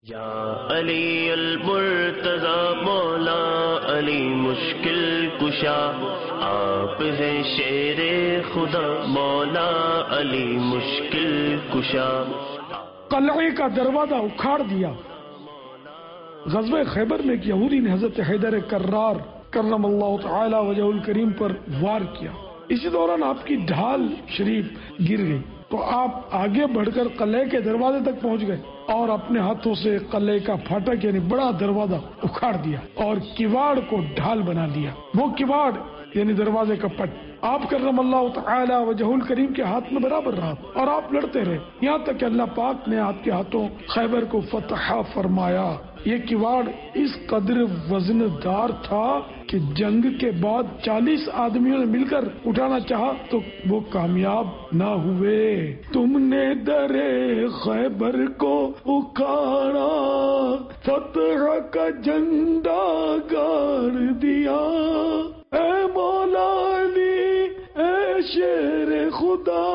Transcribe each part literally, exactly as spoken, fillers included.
یا علی المرتضی مولا علی مشکل کشا، آپ ہیں شیر خدا مولا علی مشکل کشا۔ قلعے کا دروازہ اکھاڑ دیا۔ غزوہ خیبر میں ایک یہودی نے حضرت حیدر کرار کرم اللہ تعالی وجہ الکریم پر وار کیا۔ اسی دوران آپ کی ڈھال شریف گر گئی تو آپ آگے بڑھ کر قلعے کے دروازے تک پہنچ گئے اور اپنے ہاتھوں سے قلعے کا پھاٹک یعنی بڑا دروازہ اکھاڑ دیا اور کواڑ کو ڈھال بنا لیا۔ وہ کواڑ یعنی دروازے کا پٹ آپ کرم اللہ تعالی وجہ الکریم کے ہاتھ میں برابر رہا اور آپ لڑتے رہے، یہاں تک کہ اللہ پاک نے آپ کے ہاتھوں خیبر کو فتح فرمایا۔ یہ کواڑ اس قدر وزن دار تھا کہ جنگ کے بعد چالیس آدمیوں نے مل کر اٹھانا چاہا تو وہ کامیاب نہ ہوئے۔ تم نے درے خیبر کو اکھاڑا، فتح کا جھنڈا گاڑ دیا، اے مولا علی اے شیر خدا،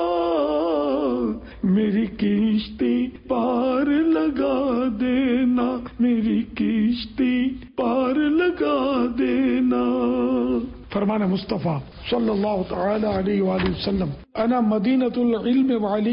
میری کشتی پار لگا دینا، میری کشتی پار لگا دینا۔ فرمان مصطفیٰ صلی اللہ تعالی علیہ وآلہ وسلم، انا مدینۃ العلم وعلی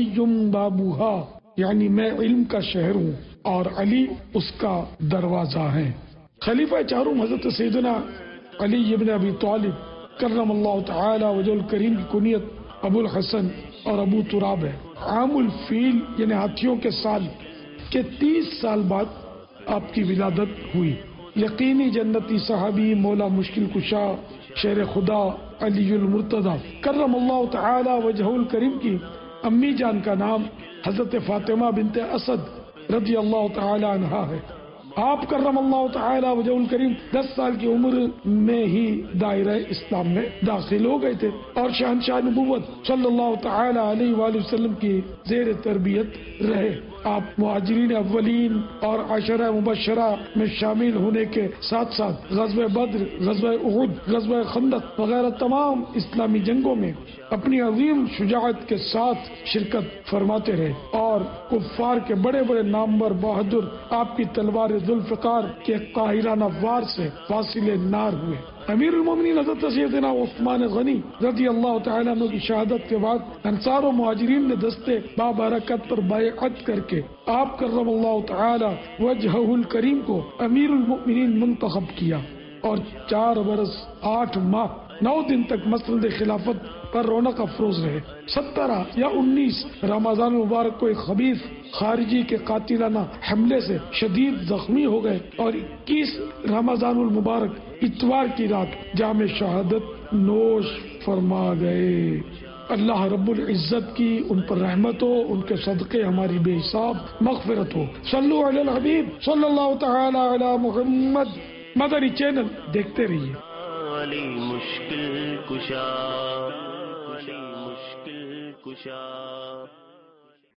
بابوها، یعنی میں علم کا شہر ہوں اور علی اس کا دروازہ ہے۔ خلیفہ چاروں حضرت سیدنا علی ابن ابی طالب کرم اللہ تعالی وجہ الکریم کی کنیت ابو الحسن اور ابو تراب ہے۔ عام الفیل یعنی ہاتھیوں کے سال کے تیس سال بعد آپ کی ولادت ہوئی۔ یقینی جنتی صحابی مولا مشکل کشا شیر خدا علی المرتضی کرم اللہ تعالی وجہ الکریم کی امی جان کا نام حضرت فاطمہ بنت اسد رضی اللہ تعالی عنہا ہے۔ آپ کرم اللہ تعالی وجہ الکریم دس سال کی عمر میں ہی دائرہ اسلام میں داخل ہو گئے تھے اور شہنشاہ نبوت صلی اللہ تعالی علیہ وآلہ وسلم کی زیر تربیت رہے۔ آپ مہاجرین اولین اور عشرہ مبشرہ میں شامل ہونے کے ساتھ ساتھ غزوہ بدر، غزوہ احد، غزوہ خندق وغیرہ تمام اسلامی جنگوں میں اپنی عظیم شجاعت کے ساتھ شرکت فرماتے رہے اور کفار کے بڑے بڑے نامور بہادر آپ کی تلوار ذوالفقار کے قاہرانہ وار سے واصل نار ہوئے۔ امیر المومنین حضرت سیدنا عثمان غنی رضی اللہ تعالیٰ عنہ کی شہادت کے بعد انصار و مہاجرین نے دستے بابرکت پر بیعت کر کے آپ کرم اللہ تعالی وجہہ الکریم کو امیر المؤمنین منتخب کیا اور چار برس آٹھ ماہ نو دن تک مسند خلافت پر رونق افروز رہے۔ سترہ یا انیس رمضان المبارک کو ایک خبیث خارجی کے قاتلانہ حملے سے شدید زخمی ہو گئے اور اکیس رمضان المبارک اتوار کی رات جام شہادت نوش فرما گئے۔ اللہ رب العزت کی ان پر رحمت ہو، ان کے صدقے ہماری بے حساب مغفرت ہو۔ صلو علی الحبیب صلی اللہ تعالی علی محمد۔ مدنی چینل دیکھتے رہیے۔ علی مشکل کشا، علی مشکل کشا۔